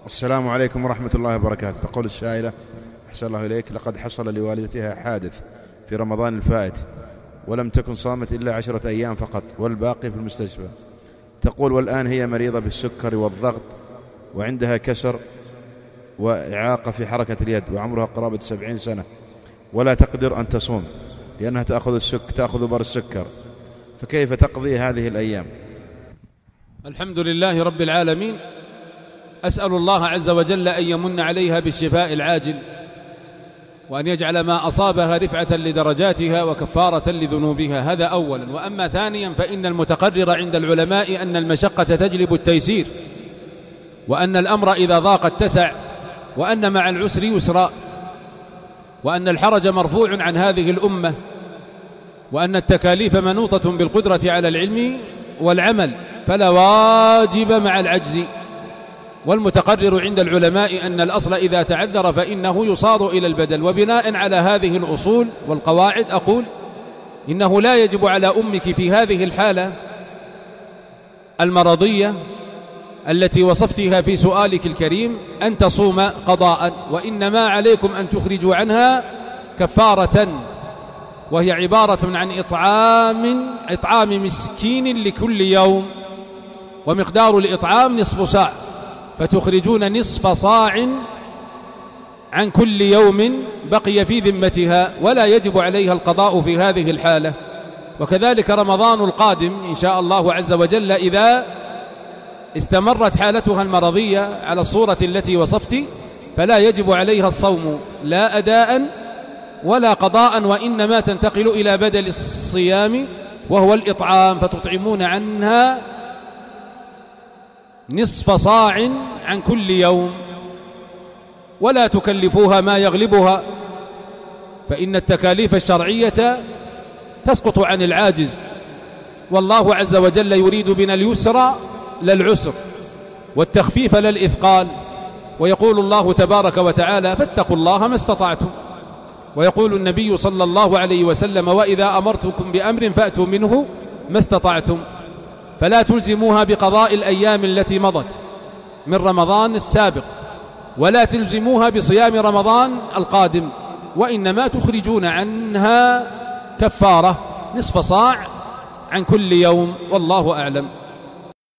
السلام عليكم ورحمة الله وبركاته. تقول السائلة: أحسن الله إليك، لقد حصل لوالدتها حادث في رمضان الفائت ولم تكن صامت إلا 10 أيام فقط والباقي في المستشفى. تقول: والآن هي مريضة بالسكر والضغط وعندها كسر وإعاقة في حركة اليد وعمرها قرابة 70 سنة ولا تقدر أن تصوم لأنها تأخذ بر السكر، فكيف تقضي هذه الأيام؟ الحمد لله رب العالمين، أسأل الله عز وجل أن يمن عليها بالشفاء العاجل، وأن يجعل ما أصابها رفعة لدرجاتها وكفارة لذنوبها، هذا أولا. وأما ثانيا فإن المتقرر عند العلماء أن المشقة تجلب التيسير، وأن الأمر إذا ضاق اتسع، وأن مع العسر يسرا، وأن الحرج مرفوع عن هذه الأمة، وأن التكاليف منوطة بالقدرة على العلم والعمل، فلا واجب مع العجز. والمتقرر عند العلماء أن الأصل إذا تعذر فإنه يصار إلى البدل. وبناء على هذه الأصول والقواعد أقول إنه لا يجب على أمك في هذه الحالة المرضية التي وصفتها في سؤالك الكريم أن تصوم قضاء، وإنما عليكم أن تخرجوا عنها كفارة، وهي عبارة عن إطعام مسكين لكل يوم، ومقدار الإطعام نصف صاع، فتخرجون نصف صاع عن كل يوم بقي في ذمتها، ولا يجب عليها القضاء في هذه الحالة. وكذلك رمضان القادم إن شاء الله عز وجل إذا استمرت حالتها المرضية على الصورة التي وصفت فلا يجب عليها الصوم لا أداء ولا قضاء، وإنما تنتقل إلى بدل الصيام وهو الإطعام، فتطعمون عنها نصف صاع عن كل يوم، ولا تكلفوها ما يغلبها، فإن التكاليف الشرعية تسقط عن العاجز، والله عز وجل يريد بنا اليسر لا العسر والتخفيف لا الإثقال. ويقول الله تبارك وتعالى: فاتقوا الله ما استطعتم. ويقول النبي صلى الله عليه وسلم: وإذا أمرتكم بأمر فأتوا منه ما استطعتم. فلا تلزموها بقضاء الأيام التي مضت من رمضان السابق، ولا تلزموها بصيام رمضان القادم، وإنما تخرجون عنها كفارة نصف صاع عن كل يوم، والله أعلم.